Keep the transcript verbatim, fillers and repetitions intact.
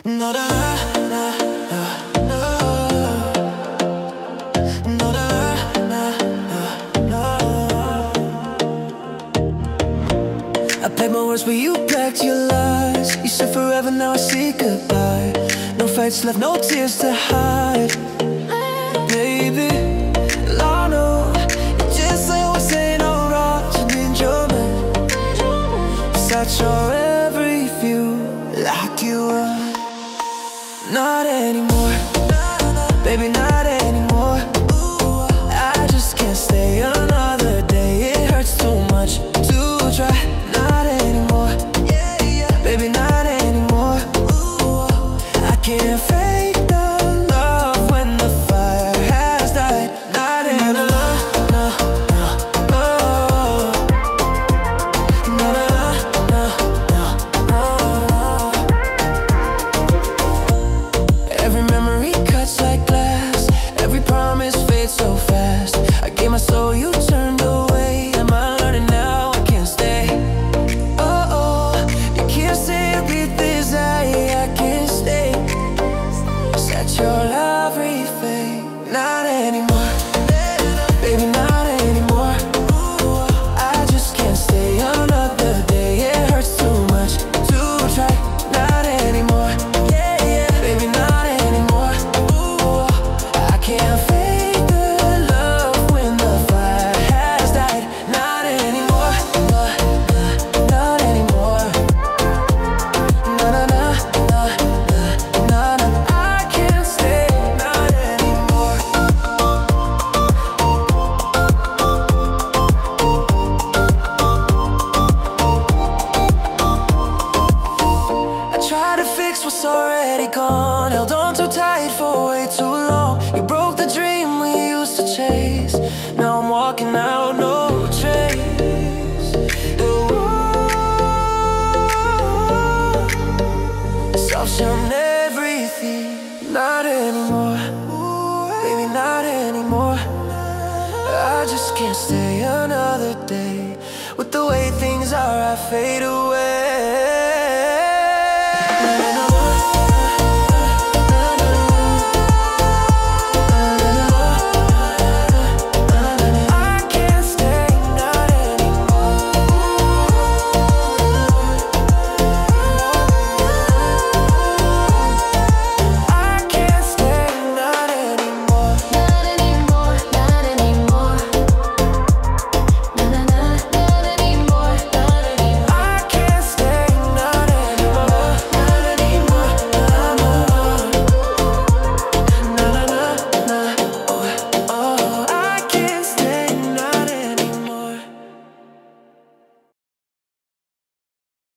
No, no, no, no, no. No, no, no, no, no. I packed my words, but you packed your lies. You said forever, now I see goodbye. No fights left, no tears to hide. Baby, I know you just say what's saying all right. You need your man. Such your every view, like you were. Not anymore, baby, not anymore. I just can't stay another day. It hurts too much to try. Not anymore, baby, not anymore. I can't fake the love when the fire has died. Not anymore, no, no, no. No, no, no, no, no. Every memory cuts like glass. Every promise fades so fast. I gave my soul, you turned away. Am I learning now? I can't stay. Oh, oh, you can't say repeat this. I, I can't stay. Set your everything. Not anymore, baby, not anymore. I just can't stay another day. It hurts too much to try. Not anymore, baby, not anymore. I can't fake the love when the fire has died. Not anymore, not anymore. No, no, no, no, no, no. I can't stay. Not anymore. I tried to fix what's already gone. Held on too tight for way too long. You broke the dream we used to chase. Now I'm walking out, no trace. Soft-shelled everything. Not anymore, baby, not anymore. I just can't stay another day. With the way things are, I fade away.